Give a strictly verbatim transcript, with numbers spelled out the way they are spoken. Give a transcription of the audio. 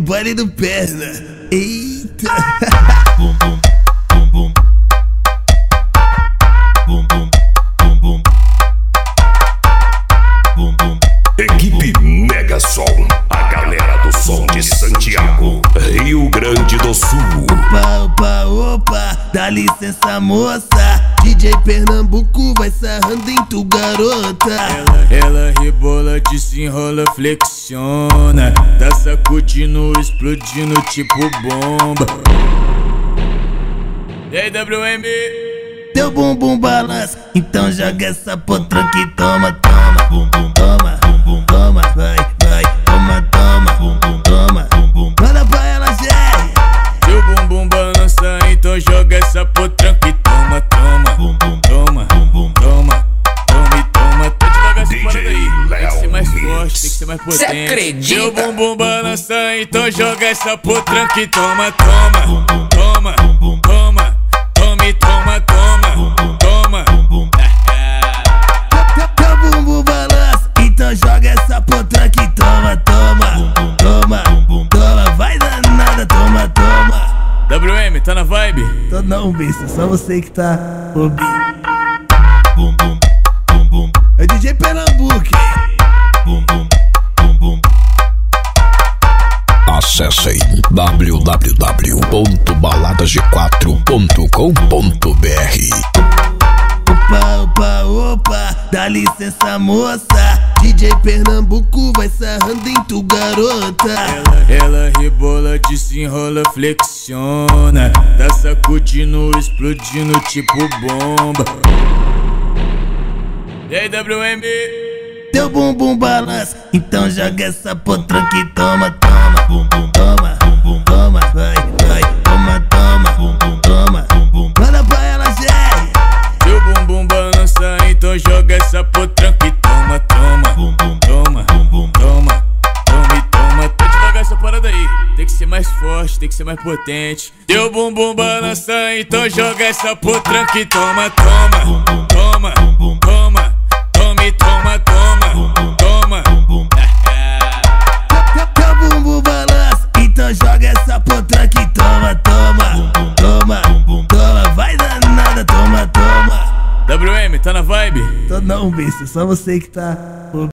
baile do perna. Eita. Bum bum bum bum bum bum bum bum bum bum. Equipe Mega Som, a galera do som de Santiago, Rio Grande do Sul. Opa, opa, opa, dá licença moça, D J Pernambuco vai sarrando em tu garota. Ela, ela rebola, desenrola, flexiona, tá sacudindo, explodindo tipo bomba. E aí, W M? Teu bumbum balança, então joga essa potranca e toma, toma, Bum bum toma, bum bum toma, vai, vai, toma, toma, bum bum toma, bum bum. manda pra ela, Jerry. Teu bumbum balança, então joga essa potranca e toma, toma, Bum bum toma, bum bum. toma, toma e toma. Tá devagar essa D J parada aí. Tem que ser mais Léo forte, tem que ser mais potente. acredita? Teu bumbum balança, então joga essa potranca e toma, toma, Bum bum toma, bum bum toma, toma e toma, toma, toma. bum bum. Teu, teu bumbum balança, então joga essa potranca e toma, toma, toma, toma, vai danada, toma, toma. W M, tá na vibe? Tô não, besta, só você que tá ouvindo. Bum bum bum bum É D J Pernambuco. bum bum bum bum. Acessem w w w ponto baladas g quatro ponto com ponto b r. Opa, opa, opa, dá licença moça, D J Pernambuco vai sarrando em tu garota. Ela, ela rebola, desenrola, flexiona, tá sacudindo, explodindo tipo bomba. E aí, W M? Teu bumbum balança, então joga essa potranca e toma, toma, Bum bum toma, bum bum toma, vai, vai, toma, toma, bum bum toma, bum bum. manda pra ela, Jerry. Teu bumbum balança, então joga essa potranca e toma, toma, Bum bum toma, bum bum. toma, toma e toma. Tá devagar essa parada aí. Tem que ser mais forte, tem que ser mais potente. Teu bumbum balança, então joga essa potranca e toma, toma, toma, toma, toma e toma, toma, toma. Teu, teu bumbum balança, então joga essa potranca e toma, toma, toma, toma, vai danada, toma, toma. W M, tá na vibe? Tô não, besta, só você que tá ouvindo.